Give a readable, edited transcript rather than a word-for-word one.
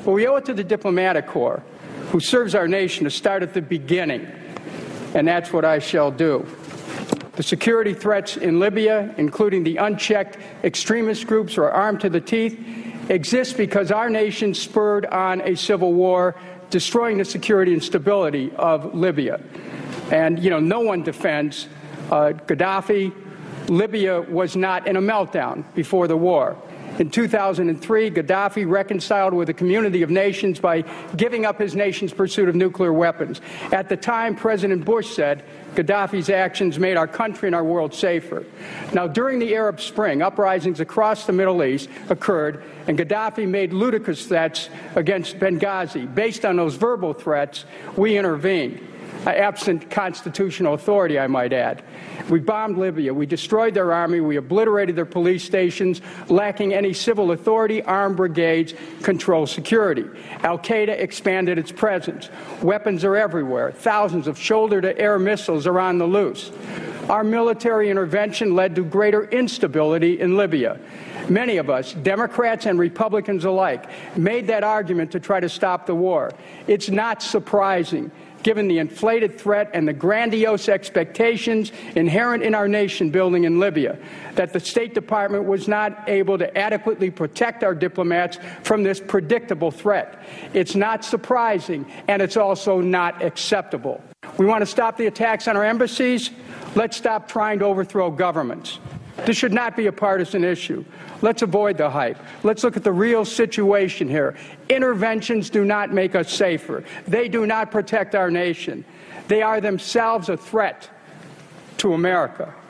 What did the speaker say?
But we owe it to the diplomatic corps, who serves our nation, to start at the beginning, and that's what I shall do. The security threats in Libya, including the unchecked extremist groups who are armed to the teeth, exist because our nation spurred on a civil war, destroying the security and stability of Libya. And, no one defends Gaddafi. Libya was not in a meltdown before the war. In 2003, Gaddafi reconciled with a community of nations by giving up his nation's pursuit of nuclear weapons. At the time, President Bush said Gaddafi's actions made our country and our world safer. Now, during the Arab Spring, uprisings across the Middle East occurred, and Gaddafi made ludicrous threats against Benghazi. Based on those verbal threats, we intervened. Absent constitutional authority, I might add. We bombed Libya. We destroyed their army. We obliterated their police stations. Lacking any civil authority, armed brigades control security. Al-Qaeda expanded its presence. Weapons are everywhere. Thousands of shoulder-to-air missiles are on the loose. Our military intervention led to greater instability in Libya. Many of us, Democrats and Republicans alike, made that argument to try to stop the war. It's not surprising, given the inflated threat and the grandiose expectations inherent in our nation building in Libya, that the State Department was not able to adequately protect our diplomats from this predictable threat. It's not surprising, and it's also not acceptable. We want to stop the attacks on our embassies. Let's stop trying to overthrow governments. This should not be a partisan issue. Let's avoid the hype. Let's look at the real situation here. Interventions do not make us safer. They do not protect our nation. They are themselves a threat to America.